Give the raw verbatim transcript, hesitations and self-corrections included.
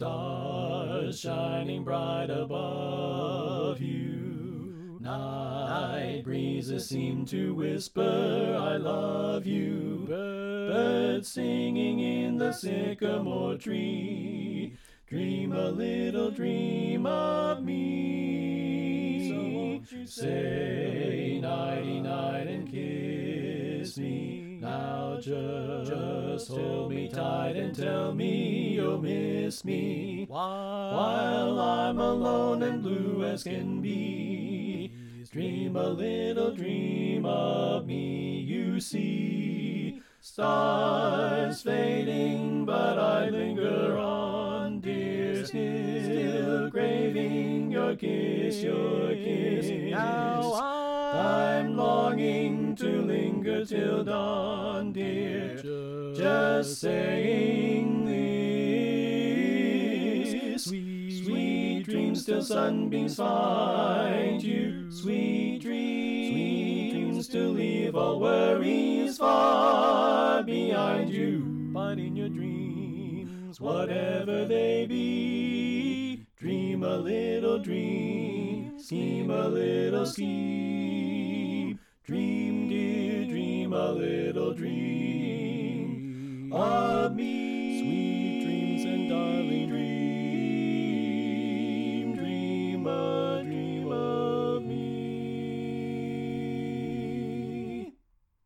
Stars shining bright above you. Night breezes seem to whisper, I love you. Birds singing in the sycamore tree. Dream a little dream of me. So won't you say nighty-night and kiss me. Now just, just hold me tight and tell me you'll miss me. While, While I'm alone and blue as can be. Dream a little dream of me, you see. Stars fading, but I linger on, dear. Still craving your kiss, your kiss. now I'm longing to linger till dawn, dear. Just, Just saying this. Sweet, Sweet dreams till sunbeams find you. Sweet dreams, sweet dreams to leave all worries far behind you. but in your dreams, Whatever they be, dream a little dream, scheme a little scheme. Dream, dear, dream a little dream of me.